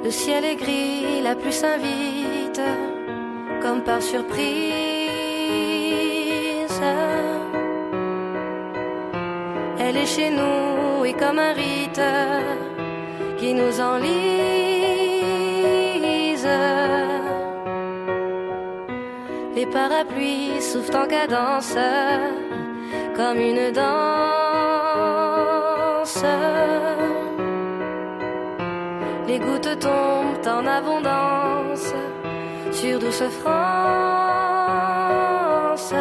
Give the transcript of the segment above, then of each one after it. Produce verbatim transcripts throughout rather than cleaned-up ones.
Le ciel est gris, la pluie s'invite, comme par surprise. Elle est chez nous et comme un rite qui nous enlise. Les parapluies soufflent en cadence, comme une danse. Les gouttes tombent en abondance sur douce France.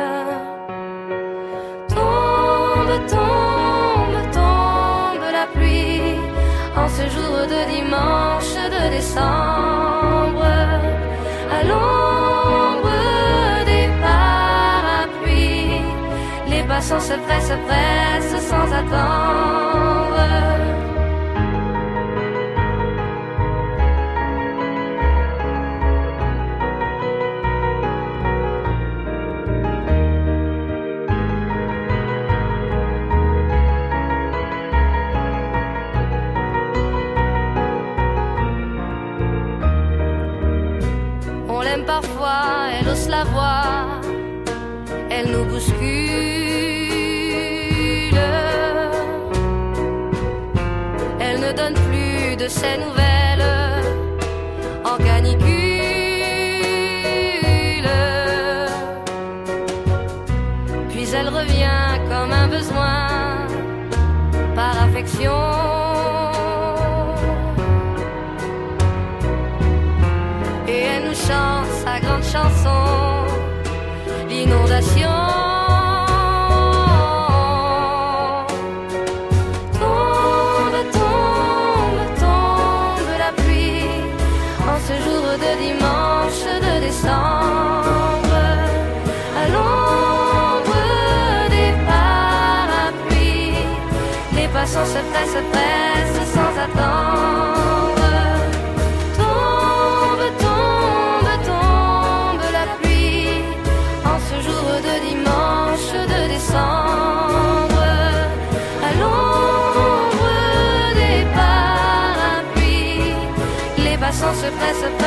Tombe, tombe, tombe la pluie en ce jour de dimanche de décembre. À l'ombre des parapluies, les passants se pressent, pressent sans attendre. Parfois, elle ose la voix, elle nous bouscule. Elle ne donne plus de ses nouvelles en canicule. Puis elle revient comme un besoin par affection. Et elle nous chante sa grande chanson, l'inondation. Tombe, tombe, tombe la pluie en ce jour de dimanche de décembre. À l'ombre des parapluies, les passants se pressent, se pressent sans attendre. À l'ombre des parapluies, les passants se pressent,